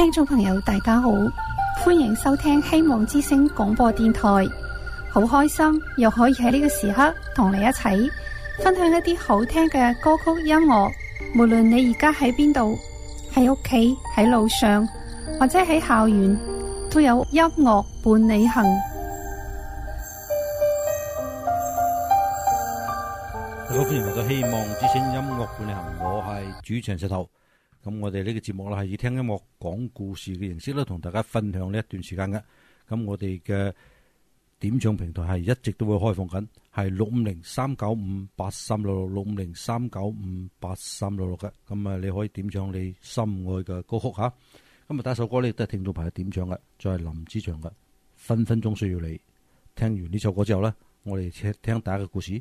聽眾朋友大家好，歡迎收聽希望之聲廣播電台。好開心又可以喺呢個時刻同你一齊分享一啲好聽嘅歌曲音樂。無論你而家喺邊度，喺屋企、喺路上或者喺校園，都有音樂伴你行。 大家歡迎嚟到希望之聲音樂伴你行，我係主持人石頭。咁我哋呢個節目啦，係以聽音樂講故事嘅形式咧，同大家分享呢一段時間嘅。咁我哋嘅點唱平台係一直都會開放緊，係650-395-8366，650-395-8366嘅。咁啊，你可以點唱你心愛嘅歌曲吓。咁啊，第一首歌咧都係聽眾朋友點唱嘅，就係林子祥嘅《分分鐘需要你》。聽完呢首歌之後咧，我哋聽第一個故事。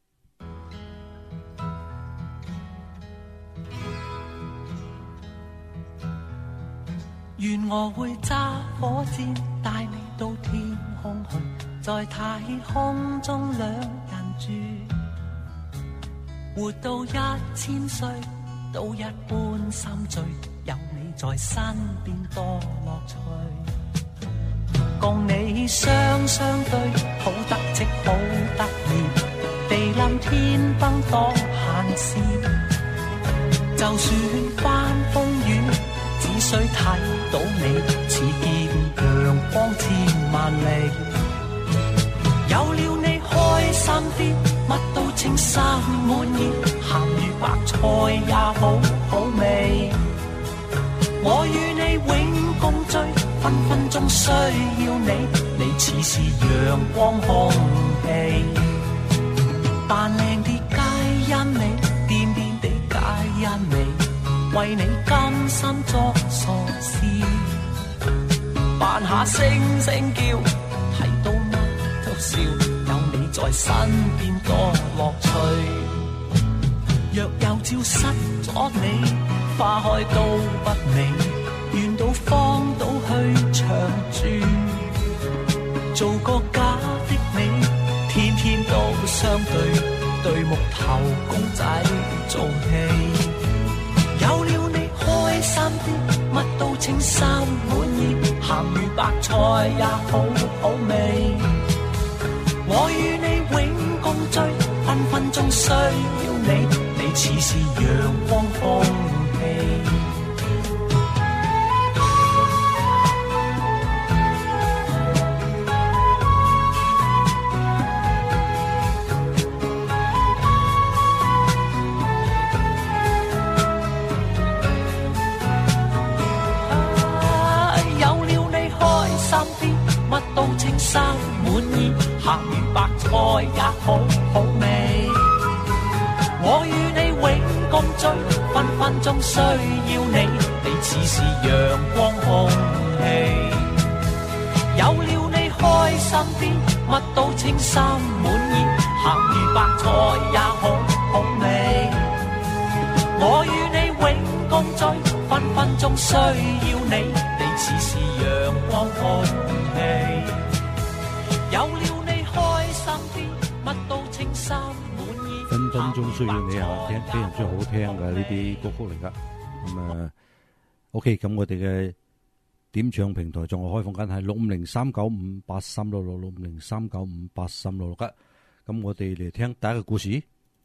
願我會揸火箭帶你到天空去，在太空中兩人住，活到1000歲都一般心醉，有你在身邊多樂趣，共你雙雙對，好得戚好得意，地冧天崩當閒事，就算翻風雨只需睇到你，似見陽光千萬里。有了你開心啲，乜都稱心滿意，鹹魚白菜也好好味。我與你永共聚，分分鐘需要你，你似是陽光空氣。扮靚啲皆因你，癲癲地皆因你，為你甘心作傻事，扮下聲聲叫，睇到乜都笑，有你在身邊多樂趣。若有朝失咗你，花開都不美，願到荒島去長住，做個假的你，天天都相對，對木頭公仔做戲。有了你開心啲，乜都稱心滿意，鹹魚白菜也好好味。我與你永共聚，分分鐘需要你，你似是陽光空氣。乜都稱心滿意，鹹魚白菜也好好味。我與你永共聚，分分鐘需要你，你似是陽光空氣。有了你開心啲，乜都稱心滿意，鹹魚白菜也好好味。我與你永共聚，分分鐘需要你，你似是陽光空氣。有了你開心啲，乜都稱心滿意。 分分鐘需要你啊，非常之好聽嘅呢啲歌曲嚟噶。咁OK， 咁我哋嘅點唱平台仲係開放緊，係650-395-8366，650-395-8366噶。咁我哋嚟聽第一個故事。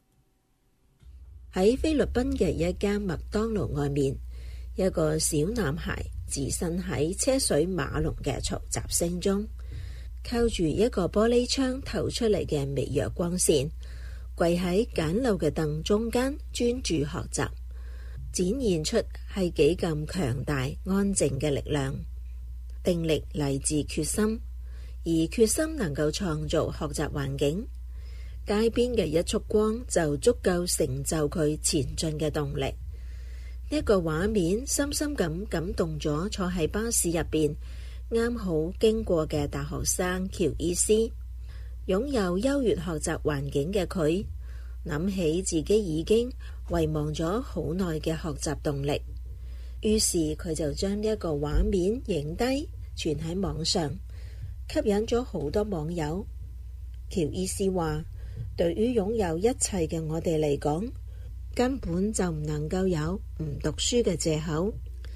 喺菲律賓嘅一間麥當勞外面，一個小男孩置身喺車水馬龍嘅嘈雜聲中，靠住一個玻璃窗透出嚟嘅微弱光線，跪喺簡陋嘅凳中間專注學習，展現出係幾咁強大安靜嘅力量。定力嚟自決心，而決心能夠創造學習環境。街邊嘅一束光就足夠成就佢前進嘅動力。呢個畫面深深咁感動咗坐喺巴士入邊啱好經過嘅大學生喬伊斯。擁有優越學習環境嘅佢，諗起自己已經遺忘咗好耐嘅學習動力，於是佢就將呢一個畫面影低傳喺網上，吸引咗好多網友。喬伊斯話，對於擁有一切嘅我哋嚟講，根本就唔能夠有唔讀書嘅借口。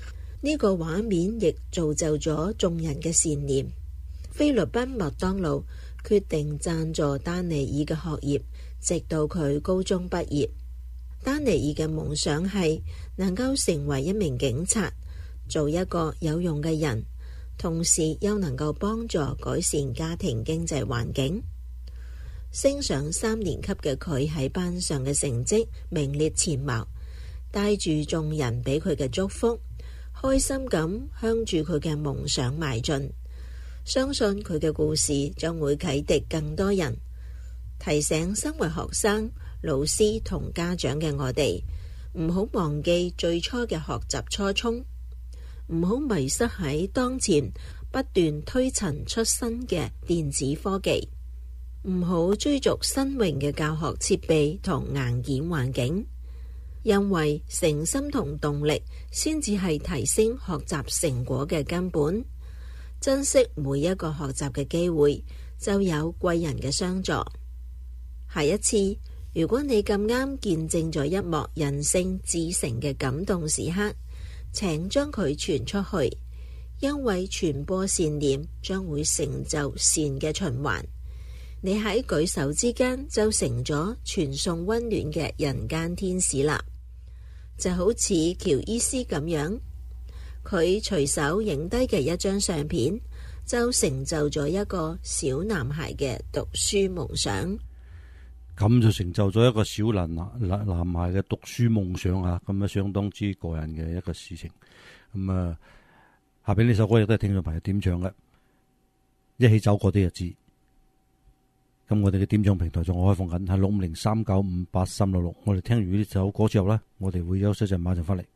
呢個畫面亦造就咗眾人嘅善念。菲律賓麥當勞決定贊助丹尼爾嘅學業，直到佢高中畢業。丹尼爾嘅夢想係能夠成為一名警察，做一個有用嘅人，同時又能夠幫助改善家庭經濟環境。升上3年級嘅佢喺班上嘅成績名列前茅，帶住眾人俾佢嘅祝福，開心咁向住佢嘅夢想邁進。相信佢嘅故事將會啟迪更多人，提醒身為學生、老師同家長嘅我哋，唔好忘記最初嘅學習初衷，唔好迷失喺當前不斷推陳出新嘅電子科技，唔好追逐新穎嘅教學設備同硬件環境，因為誠心同動力先至係提升學習成果嘅根本。珍惜每一個學習嘅機會，就有貴人嘅相助。下一次，如果你咁啱見證咗一幕人性至誠嘅感動時刻，請將佢傳出去，因為傳播善念將會成就善嘅循環。你喺舉手之間就成咗傳送溫暖嘅人間天使啦，就好似喬伊斯咁樣。佢隨手影低嘅一張相片，就成就咗一個小男孩嘅讀書夢想。 咁就成就咗一個小男孩嘅讀書夢想啊！咁啊，相當之個人嘅一個事情。咁啊，下邊呢首歌亦都係聽眾朋友點唱嘅，一起走過啲日子。咁我哋嘅點唱平台仲開放緊，係65039583666。我哋聽完呢首歌之後呢，我哋會休息一陣，馬上翻嚟。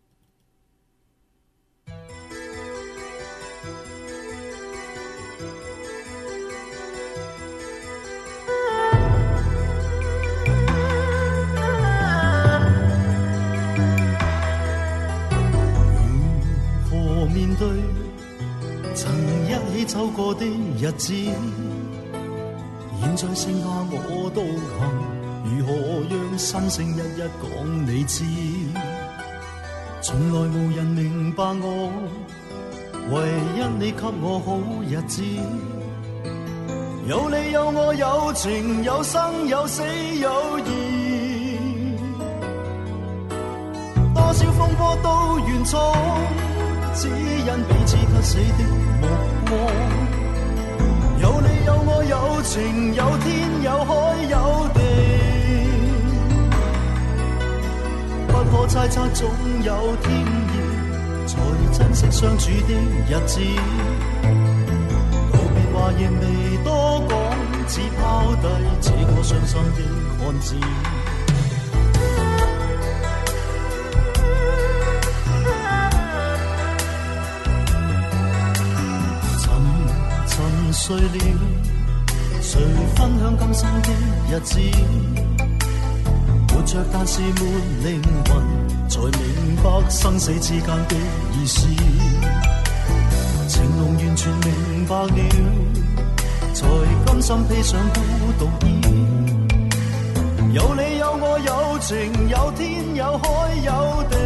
面對曾一起走過的日子，現在剩下我獨行，如何讓心聲一一講你知？從來無人明白我，唯一你給我好日子，有你有我有情有生有死有義，多少風波都願闖，只因彼此不死的目光，有你有我有情有天有海有地，不可猜測總有天意，才珍惜相處的日子。道別話亦未多講，只拋低這個傷心的漢子。碎了，誰分享今生的日子？活着但是沒靈魂，才明白生死之間的意思。情濃完全明白了，才甘心披上孤獨衣。有你有我有情有天有海有地，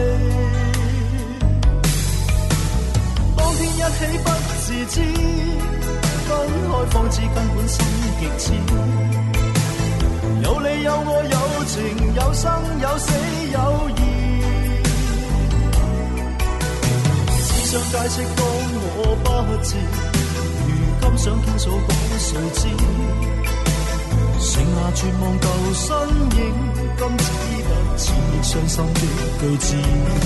當天一起不自知，分開方知根本心極痴，有你有我有情有生有死有義，只想解釋當我不知，如今想傾訴講誰知，剩下絕望舊身影，今只得似傷心的句子。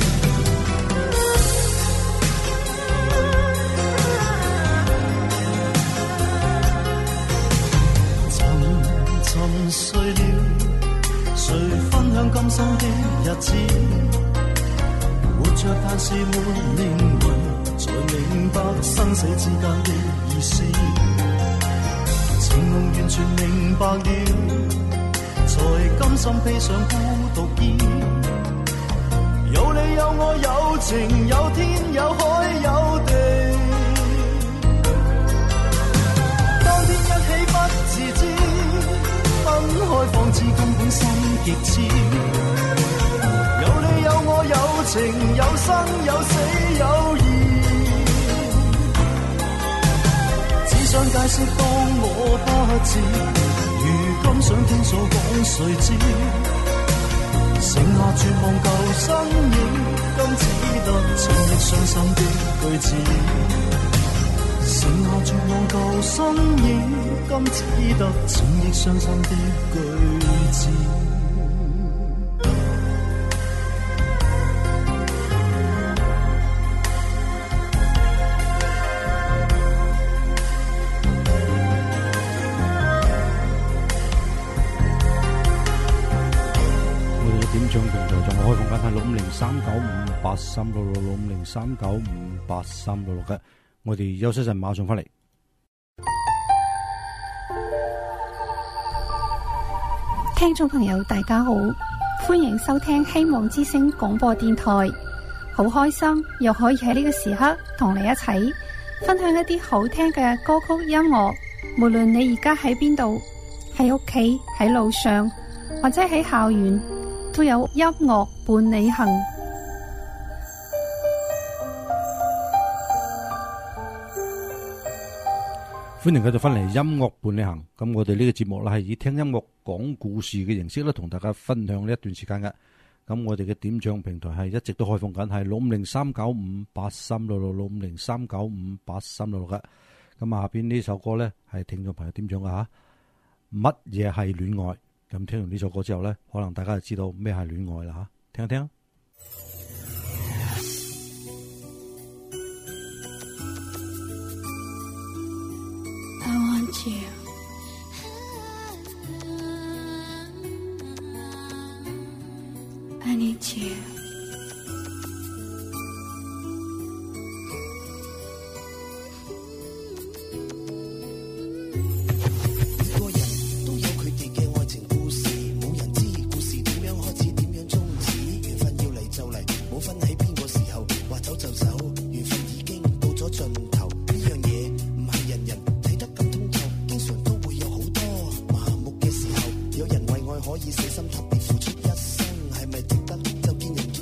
碎了，誰分享今生的日子？活着但是沒靈魂，才明白生死之間的意思。情濃完全明白了，才甘心披上孤獨衣。有你有我有情有天有海有地，當天一起不自知，分開方知根本心極痴，有你有我有情有生有死有義， 想解釋當我不智，如今想傾訴講誰知，剩下絕望舊身影，今只得情亦傷心的句子，剩下絕望舊身影，今只得情亦傷心的句子。 點唱平台仲開放緊係65039583666，65039583666嘅。我哋休息陣，馬上翻嚟。 聽眾朋友大家好，歡迎收聽希望之聲廣播電台。好開心又可以喺呢個時刻同你一齊分享一啲好聽嘅歌曲音樂。無論你而家喺邊度，喺屋企、喺路上或者喺校園，都有音樂伴你行。 歡迎繼續翻嚟音樂伴你行。咁我哋呢個節目啦係以聽音樂講故事嘅形式咧，同大家分享呢一段時間嘅。咁我哋嘅點唱平台係一直都開放緊，係65039583666，65039583666嘅。咁下邊呢首歌咧係聽眾朋友點唱嘅吓，乜嘢係戀愛？咁聽完呢首歌之後咧，可能大家就知道咩係戀愛啦吓，聽一聽。 I want you. I need you. 可以死心塌地付出一生，係咪值得？就見人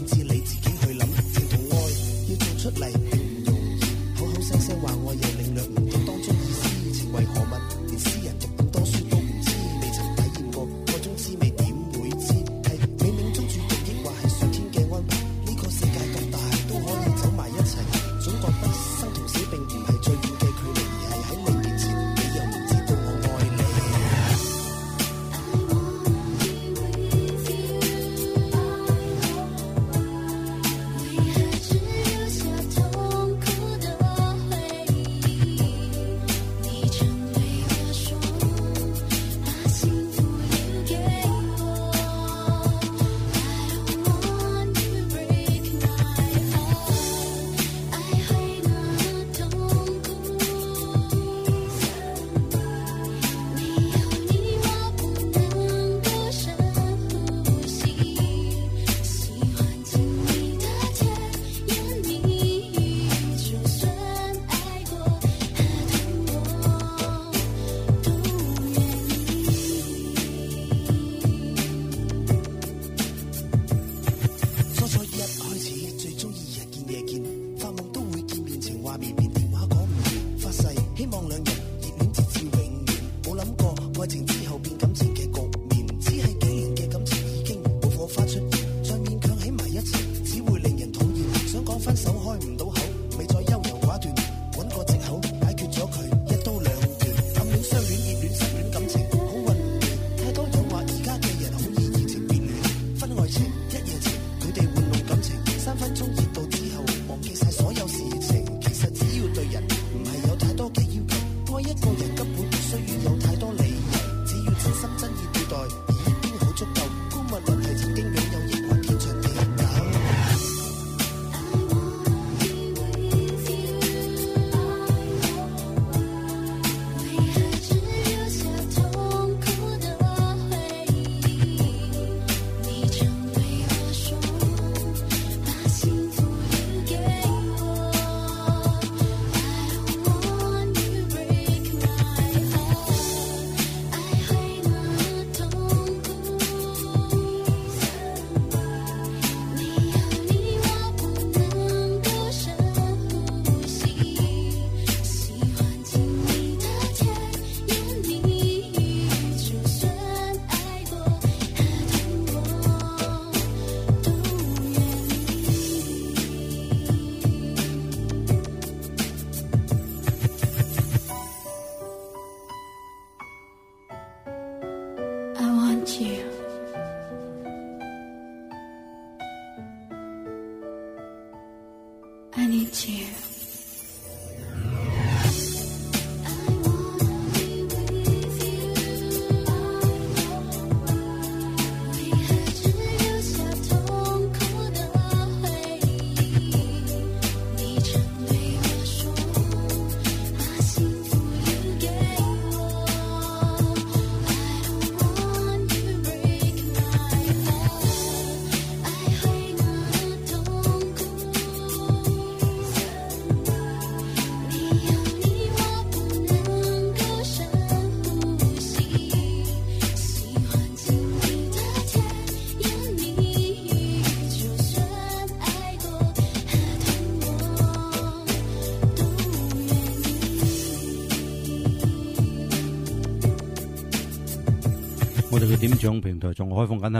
I need you. 我哋嘅點唱平台仲開放緊係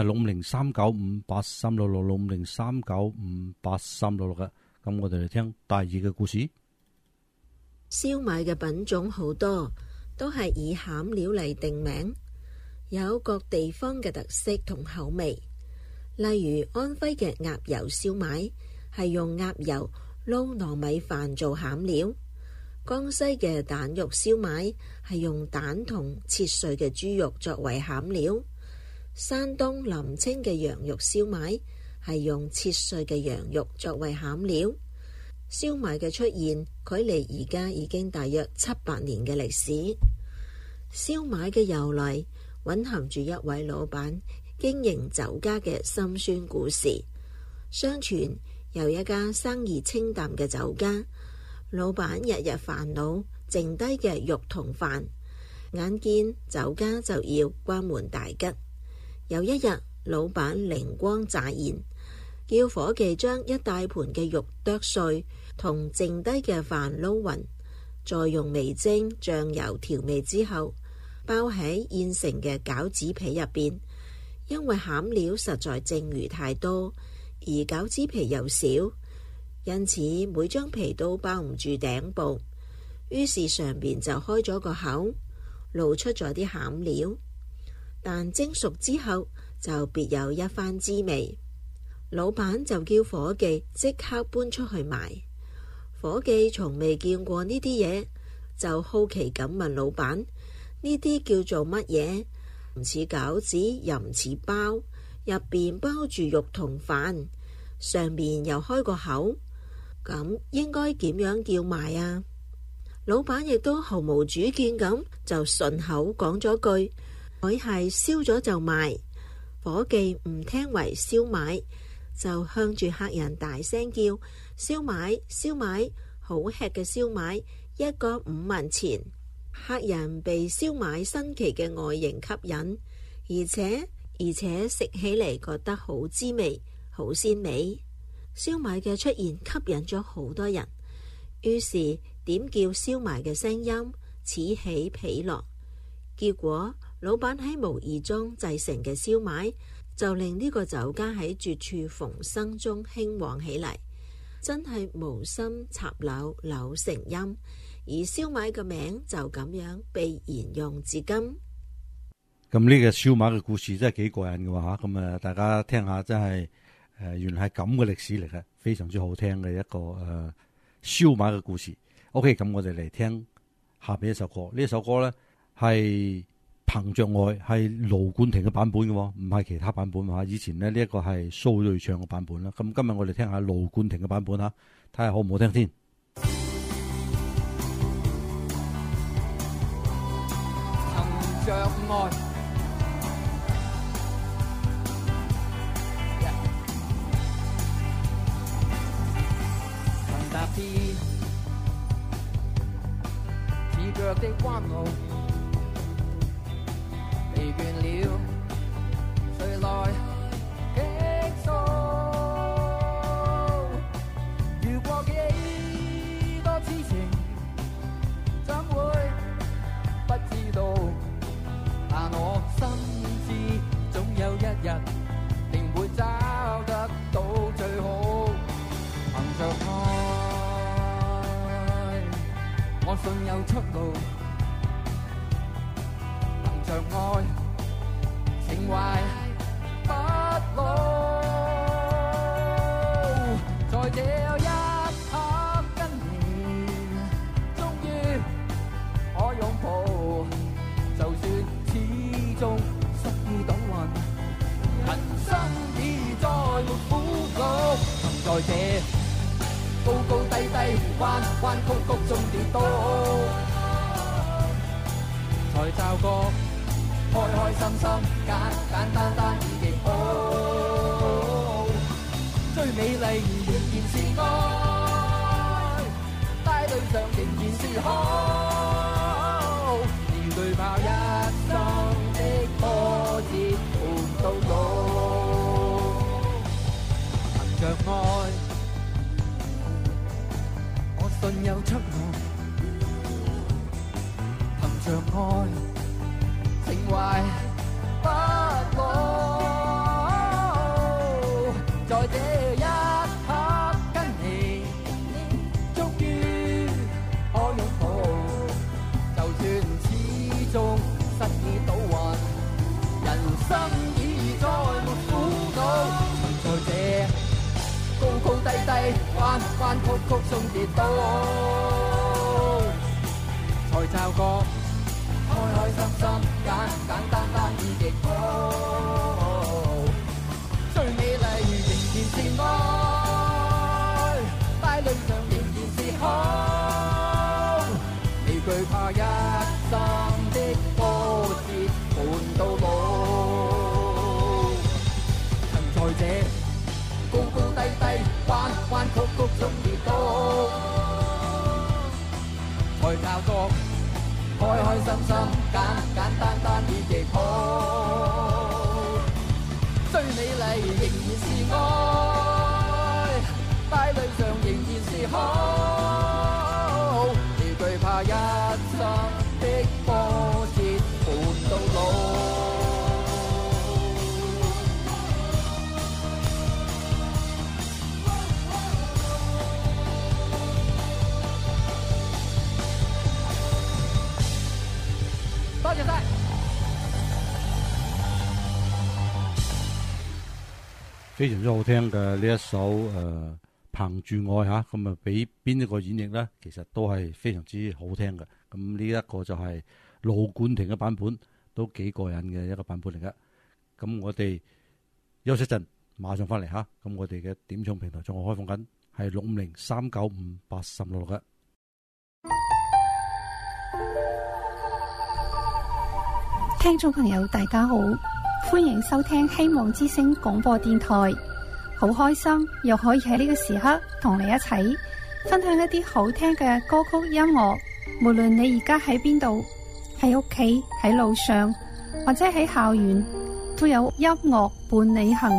65039583666，65039583666嘅。咁我哋嚟聽第二嘅故事。 燒賣嘅品種好多，都係以餡料嚟定名，有各地方嘅特色同口味。例如安徽嘅鴨油燒賣係用鴨油撈糯米飯做餡料，江西嘅蛋肉燒賣係用蛋同切碎嘅豬肉作為餡料，山東臨清嘅羊肉燒賣係用切碎嘅羊肉作為餡料。燒賣嘅出現距離而家已經大約700年嘅歷史。燒賣嘅由來蘊含住一位老闆經營酒家嘅辛酸故事。相傳有一家生意清淡嘅酒家，老闆日日煩惱剩低嘅肉同飯，眼見酒家就要關門大吉。有一日，老闆靈光乍現，叫伙計將一大盤嘅肉剁碎，同剩低嘅飯撈勻，再用味精、醬油調味之後，包喺現成嘅餃子皮入邊。因為餡料實在剩餘太多，而餃子皮又少，因此每張皮都包唔住頂部，於是上邊就開咗個口，露出咗啲餡料。但蒸熟之後就別有一番滋味。老闆就叫伙計即刻搬出去賣。伙計從未見過呢啲嘢，就好奇咁問老闆：呢啲叫做乜嘢？唔似餃子，又唔似包，入邊包住肉同飯，上面又開個口，咁應該點樣叫賣啊？老闆亦都毫無主見咁就順口講咗句：佢係燒咗就賣。伙計唔聽為燒賣，就向住客人大聲叫：燒賣，燒賣，好吃嘅燒賣，一個5文錢。客人被燒賣新奇嘅外形吸引，而且食起嚟覺得好滋味，好鮮美。燒賣嘅出現吸引咗好多人，於是點叫燒賣嘅聲音此起彼落。結果老闆喺無意中製成嘅燒賣，就令呢個酒家喺絕處逢生中興旺起嚟。真係無心插柳，柳成蔭。而燒賣嘅名就咁樣被沿用至今。 咁呢個燒賣嘅故事真係幾過癮嘅吓，咁大家聽下真係原來係咁嘅歷史嚟嘅，非常之好聽嘅一個燒賣嘅故事。OK， 咁我哋嚟聽下邊一首歌。呢一首歌咧係憑着愛，係盧冠廷嘅版本嘅，唔係其他版本吓。以前咧呢一個係蘇芮唱嘅版本啦。咁今日我哋聽下盧冠廷嘅版本吓，睇下好唔好聽先。 着愛，曾踏遍似腳的彎路，疲倦了，誰來傾訴？遇過幾多痴情，怎會不知道？但我深知總有一日定會找得到最好。憑着愛，我信有出路。憑着愛，情懷不老。在這一刻在這高高低低、彎彎曲曲中跌倒，才驟覺開開心心、簡簡單單已極好。最美麗仍然是愛，帶對上仍然是好，連懼怕一生的波折伴到老。憑着愛，我信有出路。憑着愛，情懷不老。在這一刻跟你終於可擁抱，就算始終失意倒運，人生已再沒苦惱。在這高高低低、彎彎曲曲中跌倒，才驟覺開開心心、簡簡單單已極好。最美麗仍然是愛，帶淚上仍然是好，未懼怕一生的波折伴到老。曾在這高高低低、彎彎曲曲中跌倒，才驟覺開開心心、簡簡單單已極好。最美麗仍然是愛，帶淚上仍然是好，未懼怕一生的波折伴到老。多謝晒。 非常之好聽嘅呢一首憑住愛嚇，咁啊俾邊一個演繹咧，其實都係非常之好聽嘅。咁呢一個就係盧冠廷嘅版本，都幾過癮嘅一個版本嚟嘅。咁我哋休息陣，馬上翻嚟嚇。咁我哋嘅點唱平台仲係開放緊，係650-395-8066嘅。 聽眾朋友大家好，歡迎收聽希望之聲廣播電台，好開心又可以喺呢個時刻同你一齊分享一啲好聽嘅歌曲音樂。無論你而家喺邊度，喺屋企、喺路上或者喺校園，都有音樂伴你行。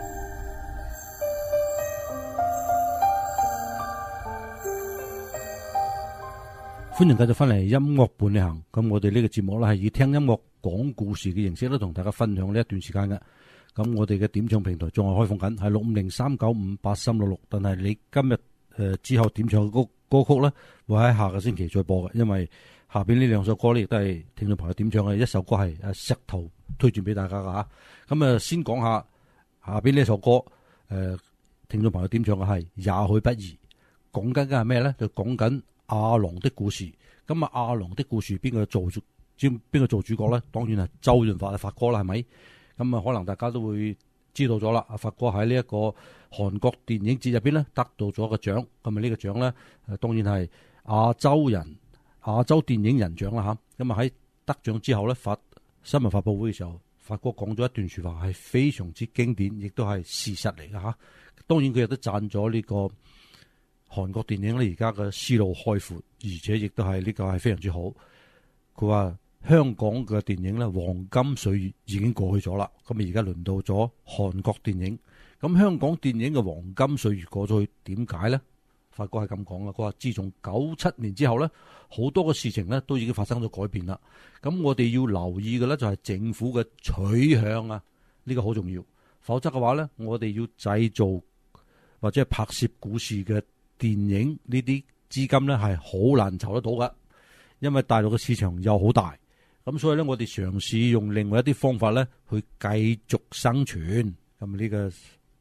歡迎繼續翻嚟音樂伴你行。咁我哋呢個節目咧係以聽音樂講故事嘅形式咧，同大家分享呢一段時間嘅。咁我哋嘅點唱平台仲係開放緊，係650-395-8366。但係你今日之後點唱嘅歌曲咧，會喺下個星期再播嘅。因為下邊呢兩首歌咧，亦都係聽眾朋友點唱嘅。一首歌係石頭推薦俾大家噶吓。咁先講下邊呢首歌，聽眾朋友點唱嘅係也許不易。講緊嘅係咩咧？就講緊阿郎的故事。咁阿郎的故事邊個做主角咧？當然係周潤發發哥啦，係咪？咁可能大家都會知道咗啦。阿發哥喺呢一個韓國電影節入邊咧，得到咗個獎。咁呢個獎咧，當然係亞洲電影人獎啦吓。咁喺得獎之後咧，新聞發佈會嘅時候，發哥講咗一段說話係非常之經典，亦都係事實嚟嘅吓。當然佢亦都讚咗呢個韓國電影咧，而家嘅思路開闊，而且亦都係呢個係非常之好。佢話香港嘅電影咧，黃金歲月已經過去咗啦，咁而家輪到咗韓國電影。咁香港電影嘅黃金歲月過咗去，點解咧？發哥係咁講嘅，佢話自從97年之後咧，好多嘅事情咧都已經發生咗改變啦。咁我哋要留意嘅咧就係政府嘅取向啊，呢個好重要。否則嘅話咧，我哋要製造或者係拍攝故事嘅電影呢啲資金咧係好難籌得到噶，因為大陸嘅市場又好大。咁所以咧，我哋嘗試用另外一啲方法咧去繼續生存。咁呢個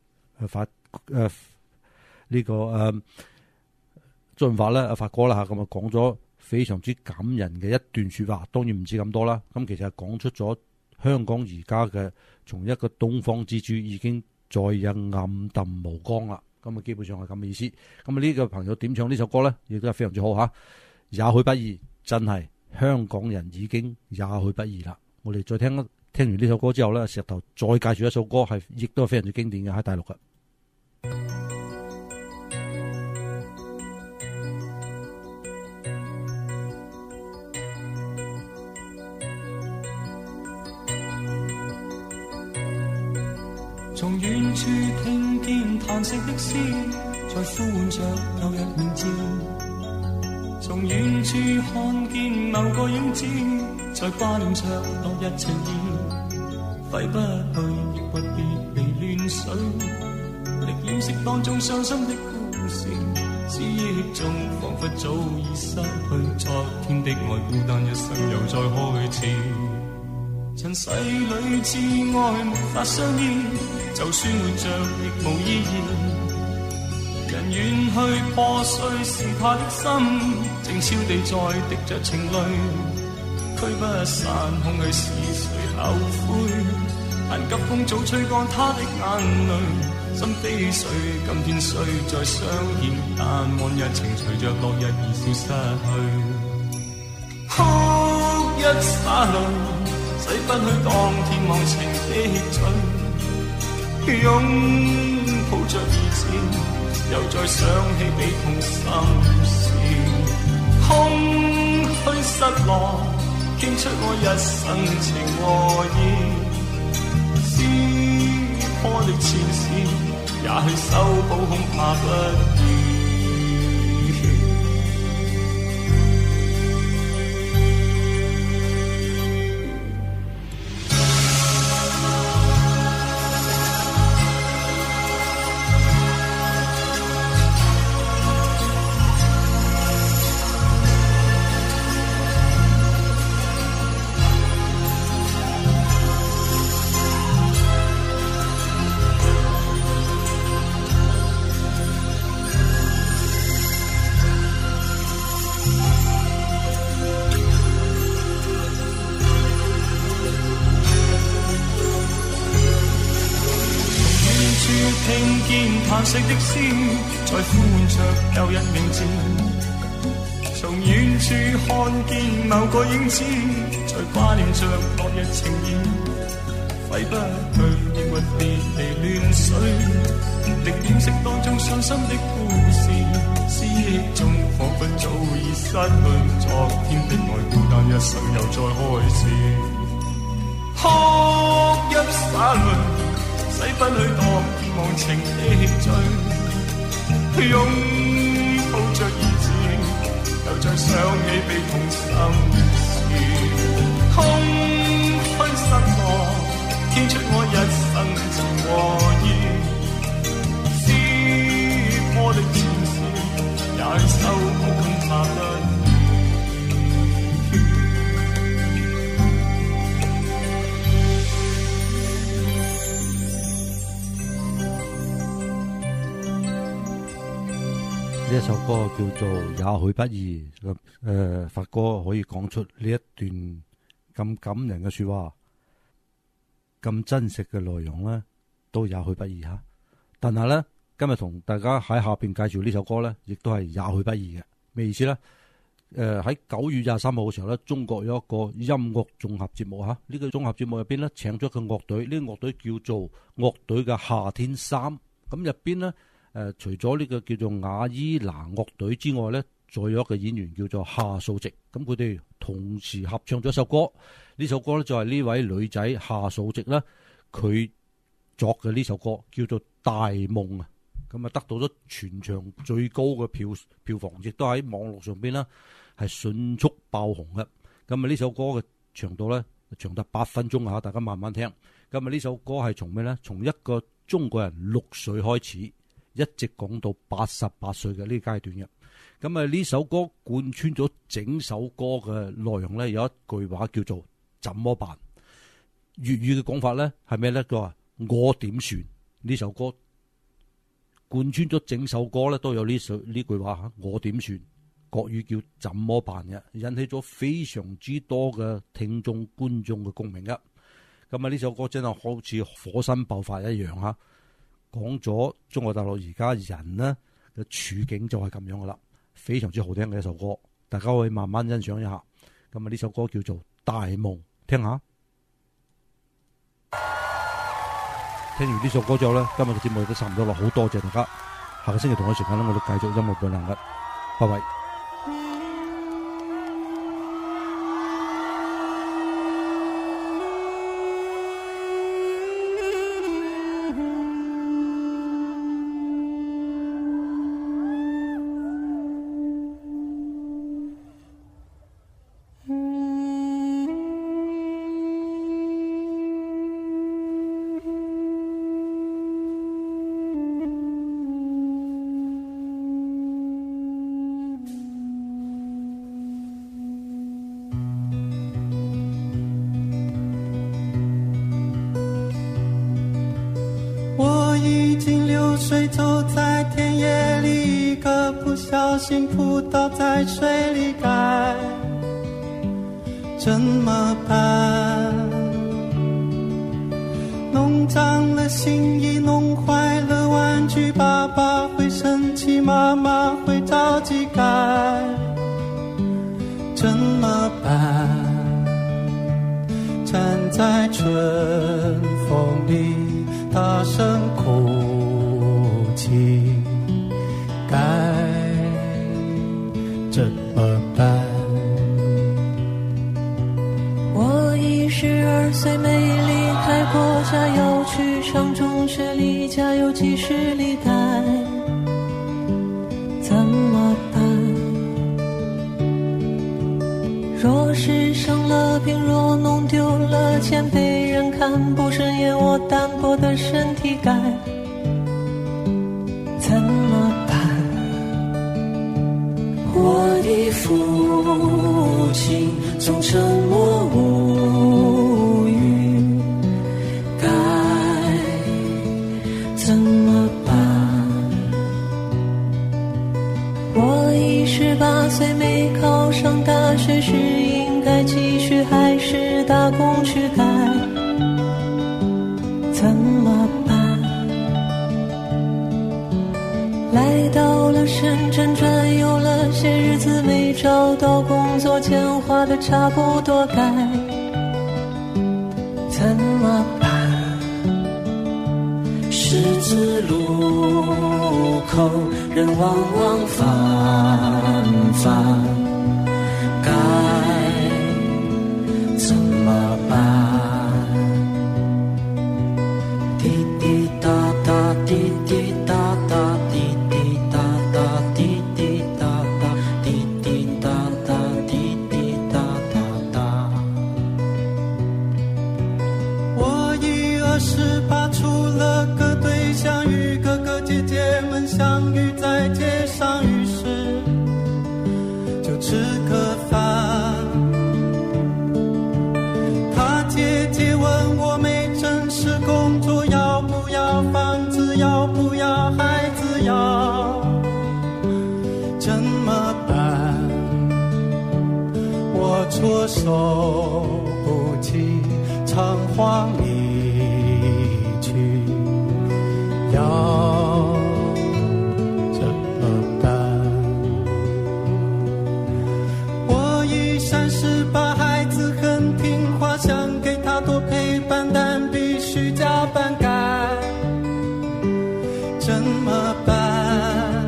周潤發咧，阿發哥啦嚇，咁啊講咗非常之感人嘅一段説話。當然唔止咁多啦。咁其實係講出咗香港而家嘅從一個東方之珠已經再有暗淡無光啦。 咁啊基本上係咁嘅意思。咁啊呢個朋友點唱呢首歌咧，亦都係非常之好嚇。也許不易，真係香港人已經也許不易啦。我哋再聽完呢首歌之後咧，石頭再介紹一首歌係亦都係非常之經典嘅喺大陸嘅。 從遠處聽見嘆息的詩，在呼喚着舊日名字。從遠處看見某個影子，在掛念着落日情意。揮不去，亦不必離亂水，力掩飾當中傷心的故事。思憶中彷彿早已失去昨天的愛，孤單一生又再開始。塵世裏至愛沒法相依，就算活着亦無意義。人遠去破碎是他的心，靜悄地在滴着情淚，驅不散空虛是誰後悔？但急風早吹乾他的眼淚，心非碎，今天雖再相見，但往日情隨着落日而消失去。哭一灑淚，洗不去當天忘情的醉，擁抱着兒子，又再想起悲痛心事。空虛失落，傾出我一生情和意。撕破的前事，也許修補恐怕不易。嘆息的詩，在呼喚着舊日名字。從遠處看見某個影子，在掛念着落日情意。揮不去，亦或別離亂水，力掩飾當中傷心的故事。思憶中彷彿早已失去昨天的愛，孤單一生又再開始。哭一灑淚，洗不去當天忘情的醉，擁抱着兒子，又再想起悲痛心事。空虛失落，傾出我一生情和意。撕破的前事，也修補恐怕不易。 呢一首歌叫做《也許不易》，發哥可以講出呢一段咁感人嘅說話，咁真實嘅內容咧，都也許不易吓。但係咧，今日同大家喺下邊介紹呢首歌咧，亦都係也許不易嘅。咩意思咧？喺9月23號嘅時候咧，中國有一個音樂綜合節目吓，呢個綜合節目入邊咧，請咗個樂隊，呢個樂隊叫做樂隊嘅夏天3。咁入邊咧。除咗呢個叫做雅伊娜樂隊之外咧，再有一個演員叫做夏素汐，咁佢哋同時合唱咗一首歌。呢首歌咧就係呢位女仔夏素汐咧，佢作嘅呢首歌叫做《大夢》啊，咁啊得到咗全場最高嘅票房，亦都喺網絡上邊啦係迅速爆紅嘅。咁啊呢首歌嘅長度咧長達8分鐘啊，大家慢慢聽。咁啊呢首歌係從咩咧？從一個中國人6歲開始。一直講到88歲嘅呢個階段嘅，咁啊呢首歌貫穿咗整首歌嘅內容咧，有一句話叫做怎麼辦？粵語嘅講法咧係咩咧？佢話我點算？呢首歌貫穿咗整首歌咧都有呢句話吓，我點算？國語叫怎麼辦嘅，引起咗非常之多嘅聽眾觀眾嘅共鳴嘅。咁啊呢首歌真係好似火山爆發一樣吓。 講咗中國大陸而家人呢嘅處境就係咁樣噶啦，非常之好聽嘅一首歌，大家可以慢慢欣賞一下。咁啊，呢首歌叫做《大夢》，聽下。聽完呢首歌之後咧，今日嘅節目都差唔多啦，好多謝大家。下個星期同一時間咧，我哋繼續音樂伴行嘅，拜拜。 水走在田野里，一个不小心扑倒在水里，该怎么办？弄脏了新衣，弄坏了玩具，爸爸会生气，妈妈会着急，该怎么办？站在春风里，大声哭该怎么办？ 我22岁没离开过家，要去上中学，离家有几十里，该怎么办？若是生了病，若弄丢了钱，被人看不顺眼我单薄的身体，该怎么办？我的父亲总沉默无语，该怎么办？我18岁没考上大学，是应该继续还是打工去？该怎么办？来到了深圳转悠了些日子，没找到工作，钱花的差不多，该怎么办？十字路口人往往繁繁，该怎么办？滴滴答答，滴滴答答，滴滴答答，滴滴答答，滴滴答答，滴滴答答。 我已28，处了个对象，与哥哥姐姐们相遇在街上，于是就吃个饭。他姐姐问我没正式工作，要不要房子，要不要孩子，要怎么办？我措手不及，仓皇离去，要怎么办？我已38，孩子很听话，想给他多陪伴，但必须加班，该怎么办？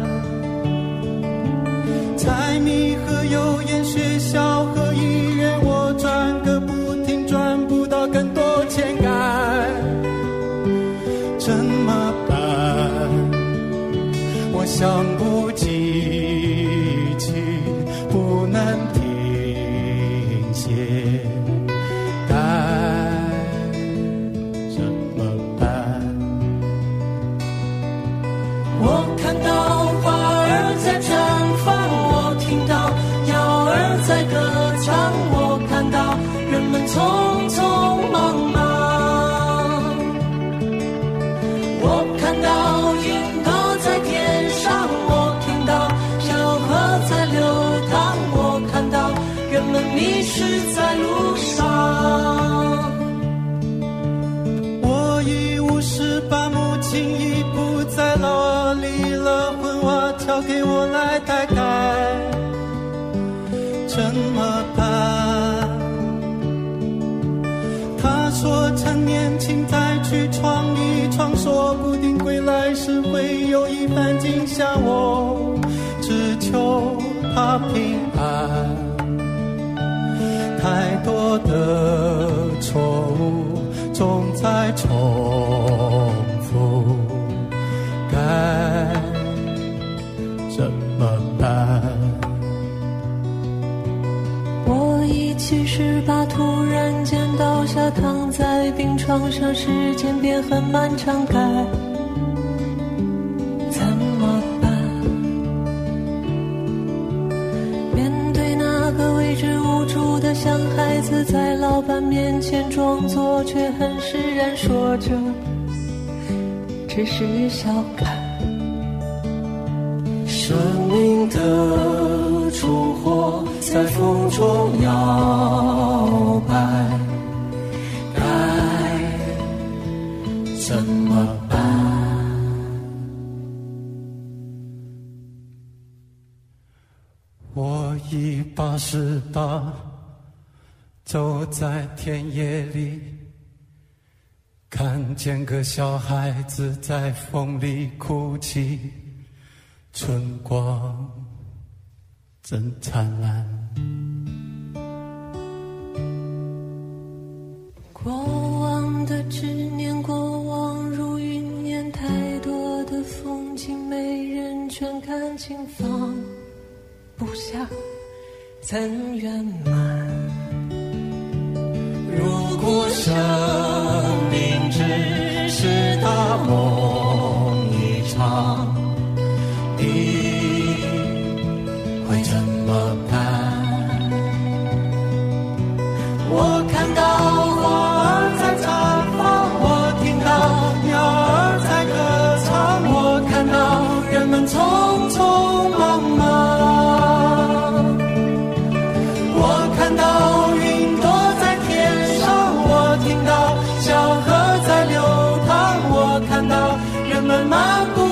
柴米和油盐，学校和医院，我转个不停，赚不到更多钱，该怎么办？我想不及起，不能停歇，该怎么办？ 我看到花儿在绽放，我听到鸟儿在歌唱，我看到人们匆匆忙忙，我看到云朵在天上，我听到小河在流淌，我看到人们迷失在路上。 我已58，母亲已不交给我来代改，怎么办？他说趁年轻再去闯一闯，说不定归来时会有一番景象，我只求他平安。太多的错误总在重复，该怎么办？ 我已78，突然间倒下，躺在病床上，时间变很漫长，该怎么办？面对那个未知无助的像孩子，在老板面前装作，却很释然，说着只是笑看。 生命的烛火在风中摇摆，该怎么办？ 我已88，走在田野里，看见个小孩子在风里哭泣，春光真灿烂。 过往的执念，过往如云烟，太多的风景没人全看清，放不下怎圆满？ 如果生命只是大梦一场，你会怎么办？我看到花儿在绽放，我听到鸟儿在歌唱，我看到人们匆匆忙忙，我看到云朵在天上，我听到小河在流淌，我看到人们漫步